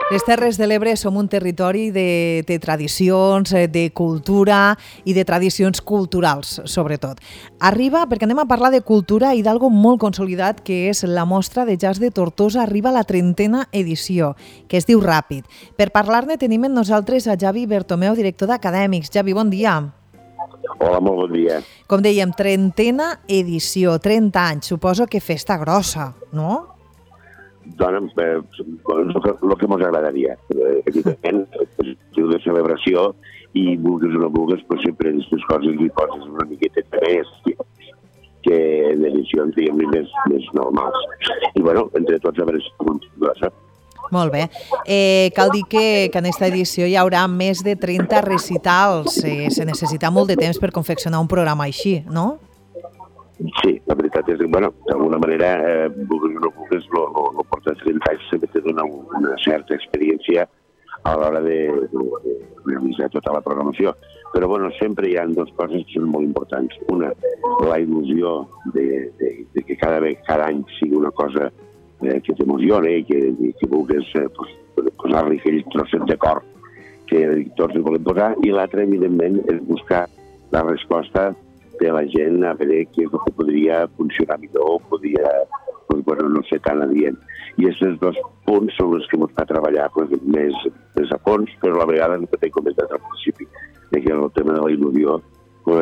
Les Terres de l'Ebre som un territori de tradicions, de cultura i de tradicions culturals, sobretot. Arriba, perquè anem a parlar de cultura i d'algo molt consolidat, que és la Mostra de Jazz de Tortosa, arriba a la 30a edició, que es diu Ràpid. Per parlar-ne tenim amb nosaltres a Javi Bertomeu, director d'Acadèmics. Javi, bon dia. Hola, molt bon dia. Com dèiem, 30a edició, 30 anys. Suposo que festa grossa, no? Doncs el que ens agradaria. Evidentment, és de celebració i vulguis o no vulguis, però sempre aquestes coses li poses una miqueta més que en edicions, diguem-ne, més normals. I, bueno, entre tots a veure si com grossa. Molt bé. Cal dir que en aquesta edició hi haurà més de 30 recitals. Se necessita molt de temps per confeccionar un programa així, no? Sí, la veritat és que, bueno, d'alguna manera, vulguis o no vulguis, no porta 30 anys, sempre te dona una certa experiència a l'hora de realitzar tota la programació. Però, bueno, sempre hi ha dues coses que són molt importants. Una, la il·lusió de que cada any sigui una cosa que t'emociona i que vulguis posar-li aquell trosset de cor que tots hi volem posar. I l'altra, evidentment, és buscar la resposta de la gent a veure què és el que podria funcionar millor, no ser tan adient. I aquests dos punts són els que ens fa treballar més a fons, però a la vegada, el que t'he comentat al principi, que el tema de la il·lusió, per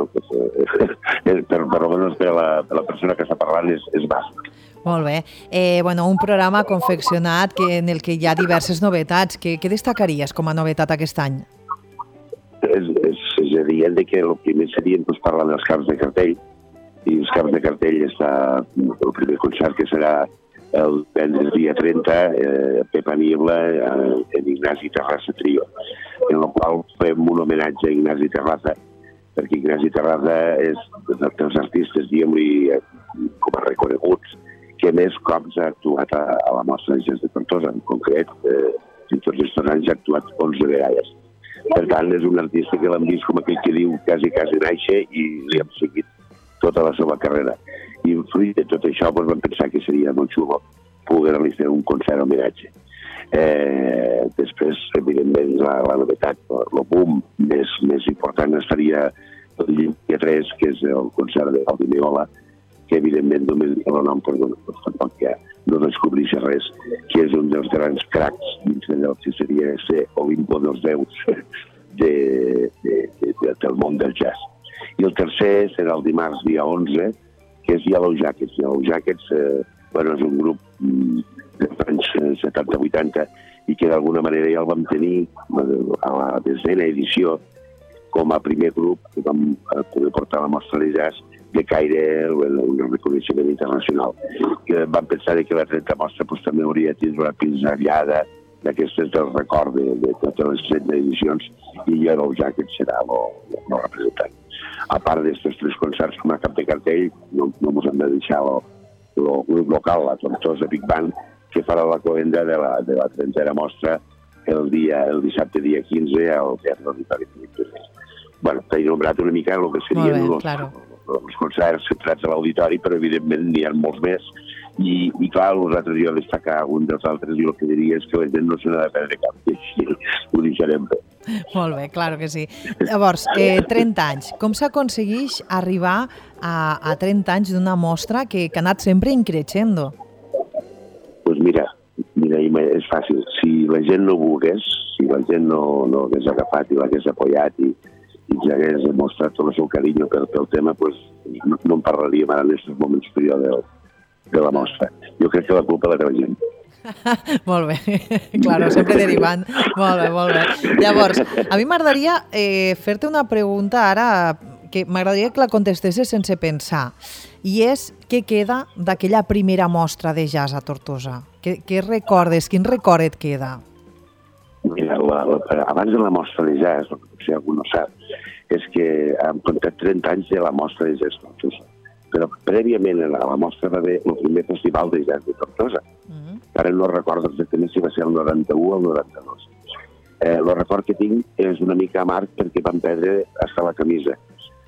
almenys per la persona que està parlant, és bàsic. Molt bé. Un programa confeccionat en el que hi ha diverses novetats. Què destacaries com a novetat aquest any? És evident que el primer seria parlar dels caps de cartell, i els caps de cartell està el primer concert, que serà el divendres dia 30, Pepa Niebla en Ignasi Terrassa Trio, en el qual fem un homenatge a Ignasi Terrassa, perquè Ignasi Terrassa és dels artistes, diguem-li, com a reconeguts, que més cops ha actuat a la Mostra de Jazz de Tortosa. En concret, en tots aquests anys ha actuat 11 vegades. Per tant, és un artista que l'hem vist com aquell que diu quasi nàixer i li hem seguit tota la seva carrera. I fruit de tot això vam pensar que seria molt xulo poder-li fer un concert homenatge. Després, evidentment, la novetat, el boom més important estaria el dia 3, que és el concert de Valdi Meola, que evidentment només el nom, perdó, tampoc ja no descobreixi res, que és un dels grans cracs dins del que seria ser Olimpo dels déus del món del jazz. I el tercer serà el dimarts dia 11, que és Yellow Jackets. Yellow Jackets és un grup dels anys 70-80 i que d'alguna manera ja el vam tenir a la 10a edició com a primer grup que vam poder portar a la Mostra de Jazz de caire un reconeixement internacional. Que vam pensar que la 30 mostra també hauria de tenir una pinzellada d'aquestes del record de totes les 30 edicions i Yellow Jacket serà el representant. A part d'aquests 3 concerts com a cap de cartell, no ens hem de deixar el grup local, la Tortosa Big Band, que farà la cloenda de la 30a mostra el dissabte dia 15 al Teatre Auditori Felip II. T'he nombrat una mica el que serien els concerts centrats a l'auditori, però evidentment n'hi ha molts més. I clar, nosaltres jo destacar un dels altres i el que diria és que la gent no se n'ha de perdre cap, i així ho deixarem bé. Molt bé, clar que sí. Llavors, 30 anys. Com s'aconsegueix arribar a 30 anys d'una mostra que ha anat sempre increixendo? Doncs mira, és fàcil. Si la gent no volgués, si la gent no hagués agafat i l'hagués apoyat i ja hagués mostrat tot el seu carinyo pel tema, no en parlaríem ara en aquests moments de la mostra. Jo crec que la culpa la té la gent. Molt bé, claro, sempre derivant. Molt bé. Llavors, a mi m'agradaria fer-te una pregunta ara, que m'agradaria que la contestessis sense pensar, i és què queda d'aquella primera mostra de jazz a Tortosa? Què recordes? Quin record et queda? Mira, abans de la mostra de jazz, si algú no sap, és que hem comptat 30 anys de la mostra de jazz Tortosa. Però prèviament a la mostra va haver el primer festival de jazz de Tortosa. Ara no recordo exactament si va ser el 91 o el 92. El record que tinc és una mica amarg perquè vam perdre hasta la camisa.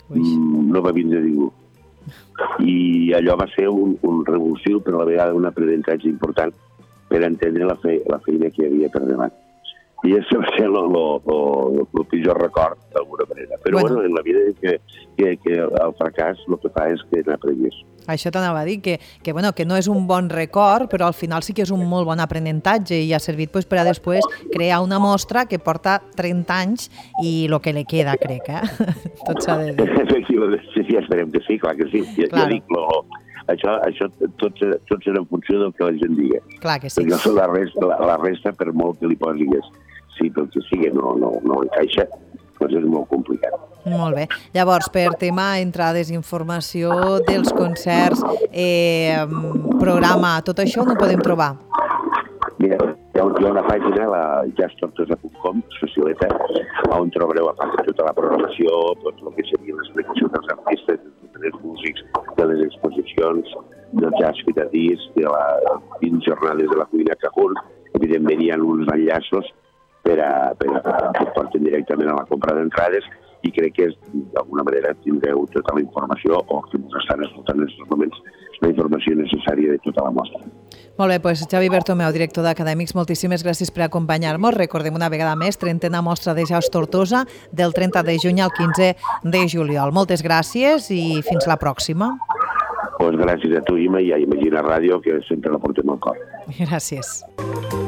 No va vindre ningú. I allò va ser un revulsiu, però a la vegada un aprenentatge important per entendre la feina que hi havia per davant. I això va ser el pitjor record, d'alguna manera. Però bueno, en la vida que el fracàs el que fa és que n'aprengués. Això t'anava a dir, que no és un bon record, però al final sí que és un molt bon aprenentatge i ha servit per a després crear una mostra que porta 30 anys i el que li queda, crec, Tot s'ha de dir. Efectivament, sí, esperem que sí, clar que sí. Ja dic, això tot serà en funció del que la gent digui. Clar que sí. Perquè la resta, per molt que li posis, sí, pel que sigui, no encaixa, doncs és molt complicat. Molt bé. Llavors, per tema entrades, informació dels concerts, programa, tot això no ho podem trobar? Mira, hi ha una pàgina, la jazztortosa.com, facilita, on trobareu, a part de tota la programació, tot el que seria l'explicació dels artistes, dels músics, de les exposicions, del jazz fet a disc, de les 20 jornades de la cuina Cajun. Evidentment hi ha uns enllaços per que porten directament a la compra d'entrades i crec que d'alguna manera tindreu tota la informació o que ens estan escoltant en aquests moments la informació necessària de tota la mostra. Molt bé, doncs Xavi Bertomeu, director d'Acadèmics, moltíssimes gràcies per acompanyar-nos. Recordem una vegada més, 30a mostra de Jazz Tortosa del 30 de juny al 15 de juliol. Moltes gràcies i fins la pròxima. Doncs gràcies a tu, Ima, i a Imagina Ràdio, que sempre la portem al cor. Gràcies.